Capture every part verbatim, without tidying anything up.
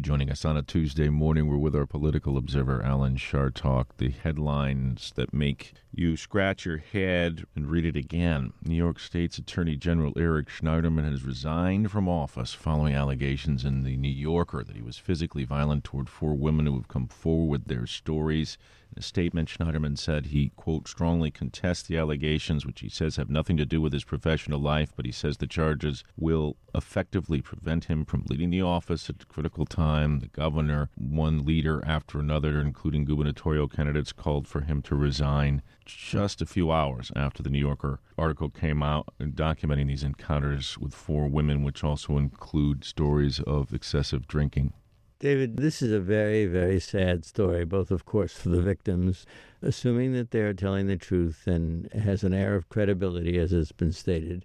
joining us on a Tuesday morning. We're with our political observer, Alan Chartock. The headlines that make you scratch your head and read it again. New York State's Attorney General Eric Schneiderman has resigned from office following allegations in the New Yorker that he was physically violent toward four women who have come forward with their stories. In a statement, Schneiderman said he, quote, strongly contests the allegations, which he says have nothing to do with his professional life, but he says the charges will effectively prevent him from leading the office at a critical time. The governor, one leader after another, including gubernatorial candidates, called for him to resign just a few hours after the New Yorker article came out documenting these encounters with four women, which also include stories of excessive drinking. David, this is a very, very sad story, both, of course, for the victims, assuming that they're telling the truth and has an air of credibility, as has been stated.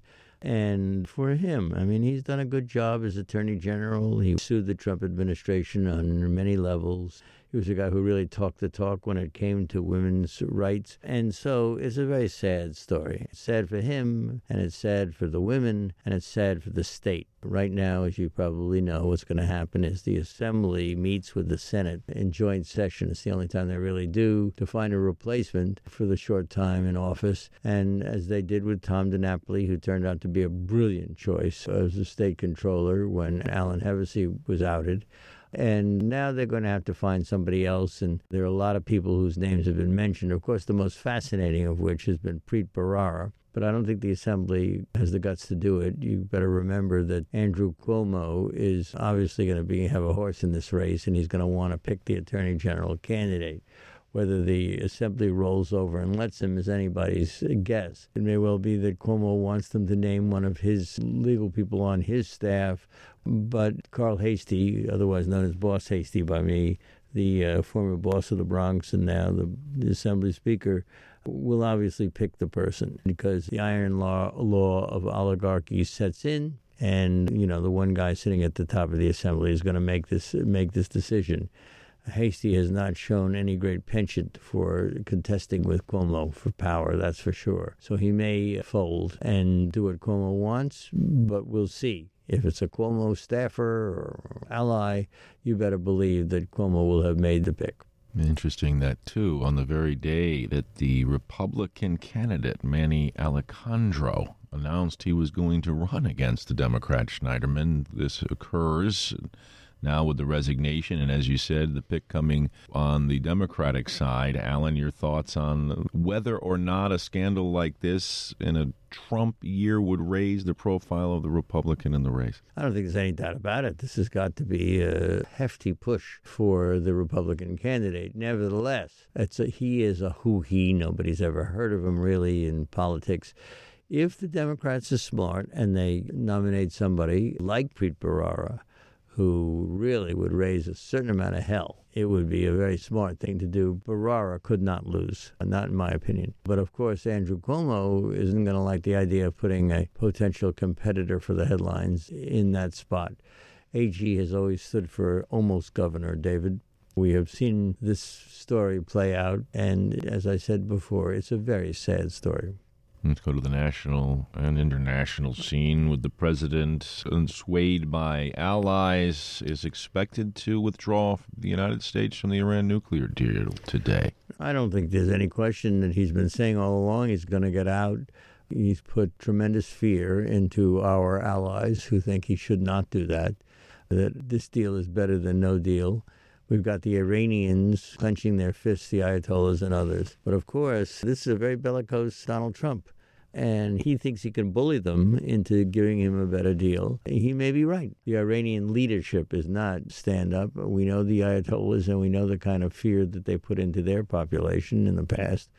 And for him, I mean, he's done a good job as Attorney General. He sued the Trump administration on many levels. He was a guy who really talked the talk when it came to women's rights. And so it's a very sad story. It's sad for him, and it's sad for the women, and it's sad for the state. Right now, as you probably know, what's going to happen is the Assembly meets with the Senate in joint session. It's the only time they really do to find a replacement for the short time in office. And as they did with Tom DiNapoli, who turned out to be a brilliant choice as the state controller when Alan Hevesi was outed. And now they're going to have to find somebody else, and there are a lot of people whose names have been mentioned, of course, the most fascinating of which has been Preet Bharara. But I don't think the Assembly has the guts to do it. You better remember that Andrew Cuomo is obviously going to be have a horse in this race, and he's going to want to pick the Attorney General candidate. Whether the Assembly rolls over and lets him is anybody's guess. It may well be that Cuomo wants them to name one of his legal people on his staff, but Carl Heastie, otherwise known as Boss Heastie by me, the uh, former boss of the Bronx and now the, the Assembly Speaker, will obviously pick the person because the iron law, law of oligarchy sets in, and you know the one guy sitting at the top of the Assembly is going to make this make this decision. Heastie has not shown any great penchant for contesting with Cuomo for power, that's for sure. So he may fold and do what Cuomo wants, but we'll see. If it's a Cuomo staffer or ally, you better believe that Cuomo will have made the pick. Interesting that, too, on the very day that the Republican candidate, Manny Alejandro, announced he was going to run against the Democrat Schneiderman, this occurs now with the resignation, and as you said, the pick coming on the Democratic side. Alan, your thoughts on whether or not a scandal like this in a Trump year would raise the profile of the Republican in the race? I don't think there's any doubt about it. This has got to be a hefty push for the Republican candidate. Nevertheless, it's a, he is a who-he. Nobody's ever heard of him really in politics. If the Democrats are smart and they nominate somebody like Preet Bharara, who really would raise a certain amount of hell, it would be a very smart thing to do. Bharara could not lose, not in my opinion. But of course, Andrew Cuomo isn't going to like the idea of putting a potential competitor for the headlines in that spot. A G has always stood for almost governor, David. We have seen this story play out, and as I said before, it's a very sad story. Let's go to the national and international scene with the president, swayed by allies, is expected to withdraw the United States from the Iran nuclear deal today. I don't think there's any question that he's been saying all along he's going to get out. He's put tremendous fear into our allies who think he should not do that, that this deal is better than no deal. We've got the Iranians clenching their fists, the Ayatollahs and others. But of course, this is a very bellicose Donald Trump, and he thinks he can bully them into giving him a better deal. He may be right. The Iranian leadership is not stand-up. We know the Ayatollahs, and we know the kind of fear that they put into their population in the past.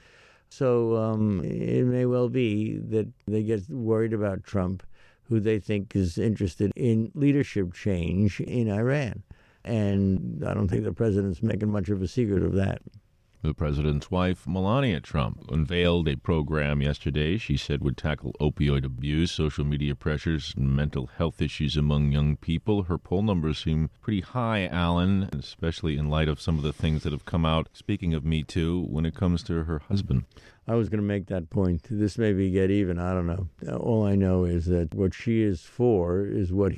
So um, it may well be that they get worried about Trump, who they think is interested in leadership change in Iran. And I don't think the president's making much of a secret of that. The president's wife, Melania Trump, unveiled a program yesterday she said would tackle opioid abuse, social media pressures, and mental health issues among young people. Her poll numbers seem pretty high, Alan, especially in light of some of the things that have come out, speaking of Me Too, when it comes to her husband. I was going to make that point. This may be get even. I don't know. All I know is that what she is for is what